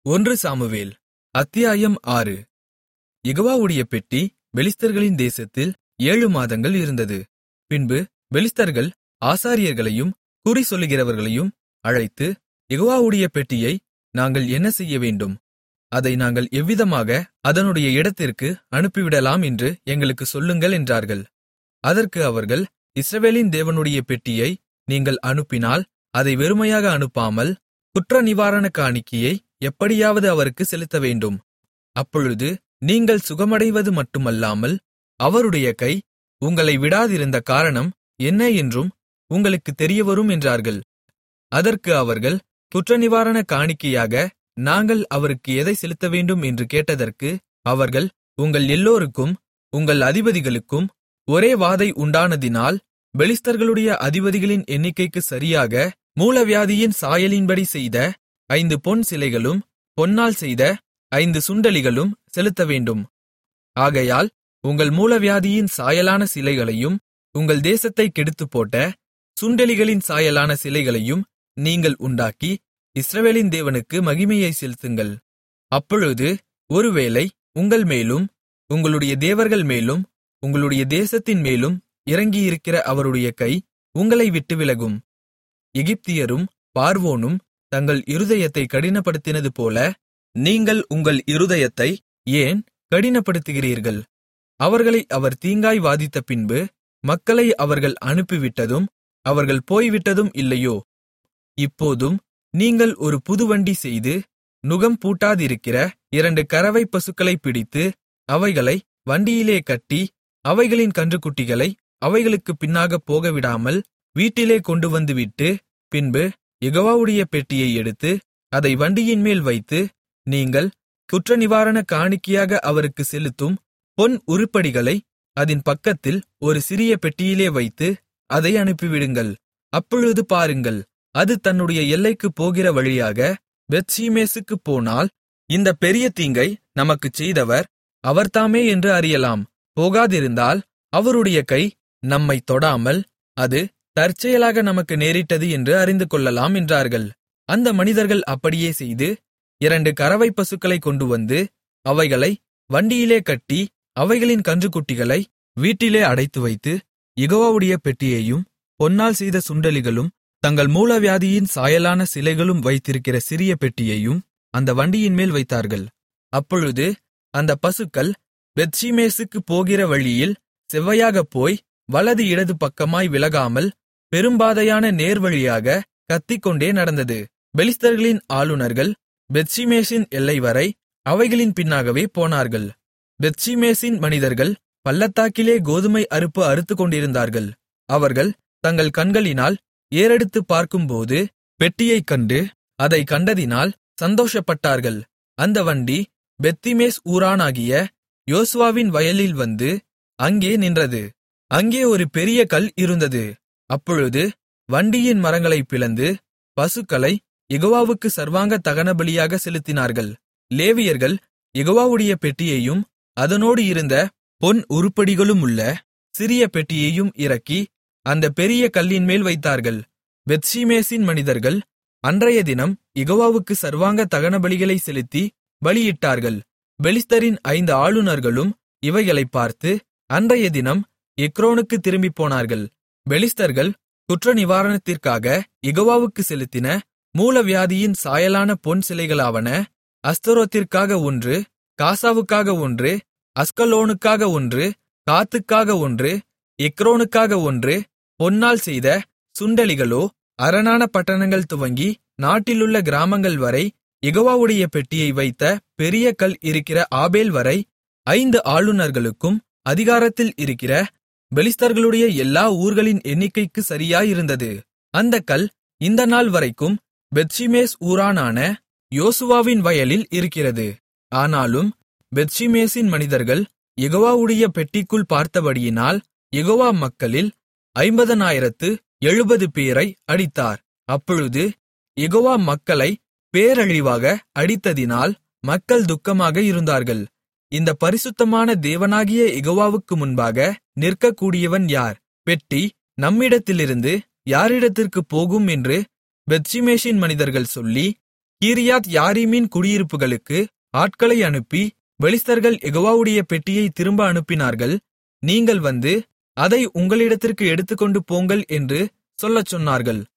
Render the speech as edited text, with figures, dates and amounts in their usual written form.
ஒன்று சாமுவேல் அத்தியாயம் 6. யெகோவாவுடைய பெட்டி பெலிஸ்தர்களின் தேசத்தில் 7 மாதங்கள் இருந்தது. பின்பு பெலிஸ்தர்கள் ஆசாரியர்களையும் குறிசொல்லுகிறவர்களையும் அழைத்து, யெகோவாவுடைய பெட்டியை நாங்கள் என்ன செய்யவேண்டும்? அதை நாங்கள் எவ்விதமாக அதனுடைய இடத்திற்கு அனுப்பிவிடலாம் என்று எங்களுக்குச் சொல்லுங்கள் என்றார்கள். அதற்கு அவர்கள், இஸ்ரவேலின் தேவனுடைய பெட்டியை நீங்கள் அனுப்பினால் அதை வெறுமையாக அனுப்பாமல் குற்றநிவாரண காணிக்கையை எப்படியாவது அவருக்கு செலுத்தவேண்டும். அப்பொழுது நீங்கள் சுகமடைவது மட்டுமல்லாமல் அவருடைய கை உங்களை விடாதிருந்த காரணம் என்ன என்றும் உங்களுக்குத் தெரியவரும் என்றார்கள். அதற்கு அவர்கள், குற்றநிவாரண காணிக்கையாக நாங்கள் அவருக்கு எதை செலுத்தவேண்டும் என்று கேட்டதற்கு அவர்கள், உங்கள் எல்லோருக்கும் உங்கள் அதிபதிகளுக்கும் ஒரே வாதை உண்டானதினால் பெலிஸ்தர்களுடைய அதிபதிகளின் எண்ணிக்கைக்கு சரியாக மூலவியாதியின் சாயலின்படி செய்த 5 பொன் சிலைகளும் பொன்னால் செய்த 5 சுண்டெலிகளும் செலுத்தவேண்டும். ஆகையால் உங்கள் மூலவியாதியின் சாயலான சிலைகளையும் உங்கள் தேசத்தைக் கெடுத்துப்போட்ட சுண்டெலிகளின் சாயலான சிலைகளையும் நீங்கள் உண்டாக்கி இஸ்ரவேலின் தேவனுக்கு மகிமையைச் செலுத்துங்கள். அப்பொழுது ஒருவேளை உங்கள் மேலும் உங்களுடைய தேவர்கள் மேலும் உங்களுடைய தேசத்தின் மேலும் இறங்கியிருக்கிற அவருடைய கை உங்களை விட்டு விலகும். எகிப்தியரும் பார்வோனும் தங்கள் இருதயத்தை கடினப்படுத்தினது போல நீங்கள் உங்கள் இருதயத்தை ஏன் கடினப்படுத்துகிறீர்கள்? அவர்களை அவர் தீங்காய் வாதித்த பின்பு மக்களை அவர்கள் அனுப்பிவிட்டதும் அவர்கள் போய்விட்டதும் இல்லையோ? இப்போதும் நீங்கள் ஒரு புதுவண்டி செய்து நுகம் பூட்டாதிருக்கிற 2 கறவை பசுக்களைப் பிடித்து அவைகளை வண்டியிலே கட்டி அவைகளின் கன்றுக்குட்டிகளை அவைகளுக்குப் பின்னாகப் போகவிடாமல் வீட்டிலே கொண்டுவந்துவிட்டு, பின்பு யெகோவாவுடைய பெட்டியை எடுத்து அதை வண்டியின்மேல் வைத்து, நீங்கள் குற்றநிவாரண காணிக்கையாக அவருக்கு செலுத்தும் பொன் உருப்படிகளை அதின் பக்கத்தில் ஒரு சிறிய பெட்டியிலே வைத்து அதை அனுப்பிவிடுங்கள். அப்பொழுது பாருங்கள், அது தன்னுடைய எல்லைக்குப் போகிற வழியாக பெத்ஷிமேசுக்குப் போனால் இந்த பெரிய தீங்கை நமக்குச் செய்தவர் அவர்தாமே என்று அறியலாம். போகாதிருந்தால் அவருடைய கை நம்மைத் தொடாமல் அது தற்செயலாக நமக்கு நேரிட்டது என்று அறிந்துகொள்ளலாம் என்றார்கள். அந்த மனிதர்கள் அப்படியே செய்து 2 கறவை பசுக்களைக் கொண்டுவந்து அவைகளை வண்டியிலே கட்டி அவைகளின் கன்றுக்குட்டிகளை வீட்டிலே அடைத்துவைத்து, யெகோவாவுடைய பெட்டியையும் பொன்னால் செய்த சுண்டெலிகளும் தங்கள் மூலவியாதியின் சாயலான சிலைகளும் வைத்திருக்கிற சிறிய பெட்டியையும் அந்த வண்டியின்மேல் வைத்தார்கள். அப்பொழுது அந்த பசுக்கள் பெத்ஷிமேசுக்குப் போகிற வழியில் செவ்வையாகப் போய் வலது இடது பக்கமாய் விலகாமல் பெரும்பாதையான நேர்வழியாக கத்திக்கொண்டே நடந்தது. பெலிஸ்தர்களின் ஆளுனர்கள் பெத்ஷிமேசின் எல்லைவரை அவைகளின் பின்னாகவே போனார்கள். பெத்ஷிமேசின் மனிதர்கள் பள்ளத்தாக்கிலே கோதுமை அறுப்பு அறுத்துக்கொண்டிருந்தார்கள். அவர்கள் தங்கள் கண்களினால் ஏறெடுத்துப் பார்க்கும்போது பெட்டியைக் கண்டு அதைக் கண்டதினால் சந்தோஷப்பட்டார்கள். அந்த வண்டி பெத்திமேஸ் ஊரானாகிய யோசுவாவின் வயலில் வந்து அங்கே நின்றது. அங்கே ஒரு பெரிய கல் இருந்தது. அப்பொழுது வண்டியின் மரங்களைப் பிளந்து பசுக்களை யெகோவாவுக்கு சர்வாங்க தகனபலியாக செலுத்தினார்கள். லேவியர்கள் யெகோவாவுடைய பெட்டியையும் அதனோடு இருந்த பொன் உருப்படிகளுமுள்ள சிறிய பெட்டியையும் இறக்கி அந்த பெரிய கல்லின்மேல் வைத்தார்கள். பெத்ஷிமேசின் மனிதர்கள் அன்றைய தினம் யெகோவாவுக்கு சர்வாங்க தகனபலிகளை செலுத்தி பலியிட்டார்கள். பெலிஸ்தரின் 5 ஆளுனர்களும் இவைகளைப் பார்த்து அன்றைய தினம் எக்ரோனுக்குத் திரும்பிப் போனார்கள். பெலிஸ்தர்கள் குற்றநிவாரணத்திற்காக யெகோவாவுக்கு செலுத்தின மூலவியாதியின் சாயலான பொன் சிலைகளாவன, அஸ்தரோத்திற்காக 1, காசாவுக்காக 1, அஸ்கலோனுக்காக 1, காத்துக்காக 1, எக்ரோனுக்காக 1, பொன்னால் செய்த சுண்டெலிகளோ அரணான பட்டணங்கள் துவங்கி நாட்டிலுள்ள கிராமங்கள் வரை யெகோவாவுடைய பெட்டியை வைத்த பெரிய கல் இருக்கிற ஆபேல் வரை 5 ஆளுனர்களுக்கும் அதிகாரத்தில் இருக்கிற பெலிஸ்தர்களுடைய எல்லா ஊர்களின் எண்ணிக்கைக்கு சரியாயிருந்தது. அந்தக் கல் இந்த நாள் வரைக்கும் பெத்ஷிமேஸ் ஊரானான யோசுவாவின் வயலில் இருக்கிறது. ஆனாலும் பெத்ஷிமேசின் மனிதர்கள் யெகோவாவுடைய பெட்டிக்குள் பார்த்தபடியினால் யெகோவா மக்களில் 50,070 பேரை அடித்தார். அப்பொழுது யெகோவா மக்களை பேரழிவாக அடித்ததினால் மக்கள் துக்கமாக இருந்தார்கள். இந்த பரிசுத்தமான தேவனாகிய யெகோவாவுக்கு முன்பாக நிற்கக்கூடியவன் யார்? பெட்டி நம்மிடத்திலிருந்து யாரிடத்திற்குப் போகும் என்று பெத்ஷிமேசின் மனிதர்கள் சொல்லி கீரியாத் யாரீமின் குடியிருப்புகளுக்கு ஆட்களை அனுப்பி, பெலிஸ்தர்கள் யெகோவாவுடைய பெட்டியைத் திரும்ப அனுப்பினார்கள், நீங்கள் வந்து அதை உங்களிடத்திற்கு எடுத்துக்கொண்டு போங்கள் என்று சொல்லச் சொன்னார்கள்.